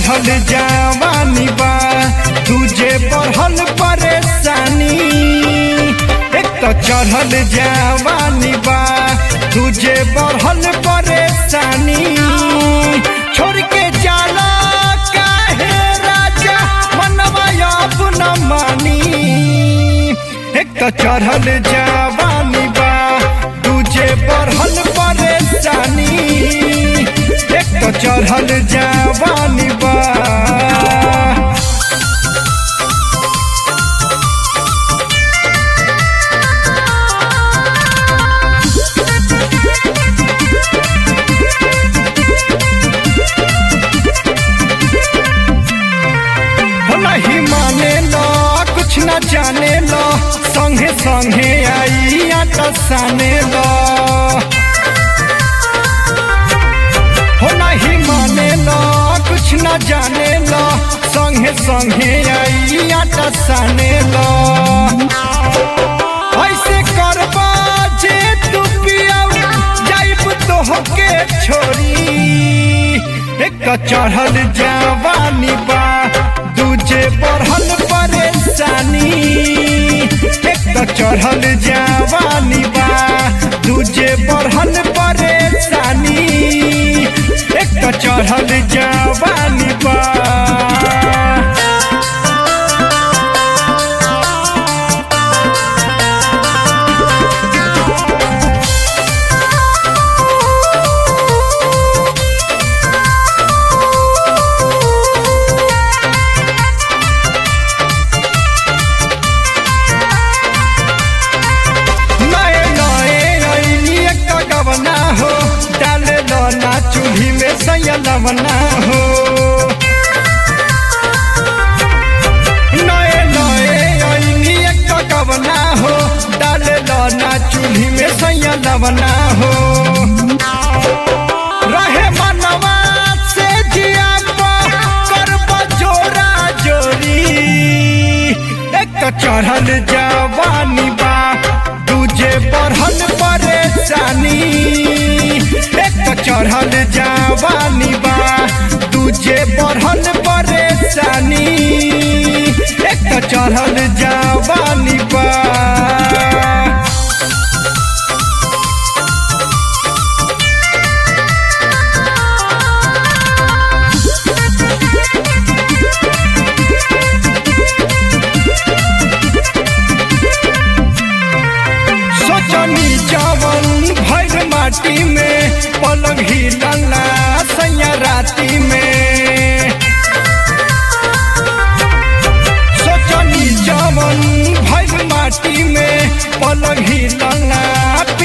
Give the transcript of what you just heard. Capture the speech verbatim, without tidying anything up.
चढ़ल जवानी बा तुझे बढ़ल परेशानी। एक तो चढ़ल जवानी बा तुझे बढ़ल परेशानी। छोड़ के जाला काहे राजा मनवा अब न मानी। एक तो चढ़ल जवानी बा तुझे बढ़ल परेशानी। एक तो चढ़ल जवानी बा नहीं माने लो कुछ न जाने लो संगे संगे आई आटा साने लो। हो नहीं माने लो कुछ न जाने लो संगे संगे आई आटा साने लो। ऐसे करबा जे तू पियाऊ जाइब तो होके छोड़ी। एक चढ़ल जवानी बा तुझे बढ़ल परेशानी। एक तो चढ़ल जवानी बा तुझे बढ़ल परेशानी। एक तो चढ़ल जवानी बा हो डाले लो ना चूल्ही में सयलवना हो। नए नए आईनी एक गवना हो डाले लो ना चूल्ही में सयलवना हो। रहे मनवा से जिया करबा जोरा जोरी। एक चढ़ल जवानी बा तुझे बढ़ल परेशानी। एक चढ़ल जवानी बा तुझे बढ़ल परेशानी। एक चढ़ल जवानी बा सोचनी जवन भर माटी में पलंग हिलला सैया राती में। सोचनी जवन भर माटी में पलंग हिलला